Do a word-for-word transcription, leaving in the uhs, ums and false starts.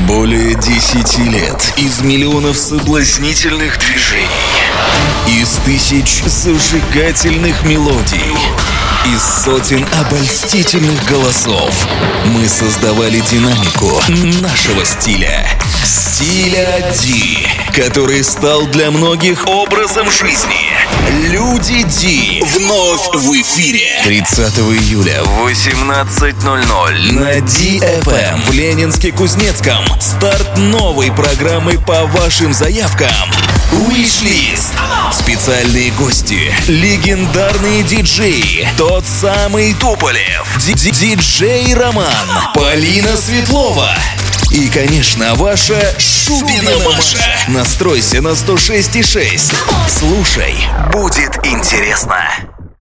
Более десяти лет из миллионов соблазнительных движений, из тысяч зажигательных мелодий, из сотен обольстительных голосов мы создавали динамику нашего стиля. Стиля Ди, который стал для многих образом жизни. Люди Ди вновь в эфире. тридцатого июля в восемнадцать ноль ноль на Ди эф эм в Ленинске-Кузнецком. Старт новой программы по вашим заявкам. Wishlist. Специальные гости, легендарные диджеи, тот самый Туполев, ди- диджей Роман, Полина Светлова и, конечно, ваша Шубина Маша. Настройся на сто шесть и шесть. Слушай, будет интересно.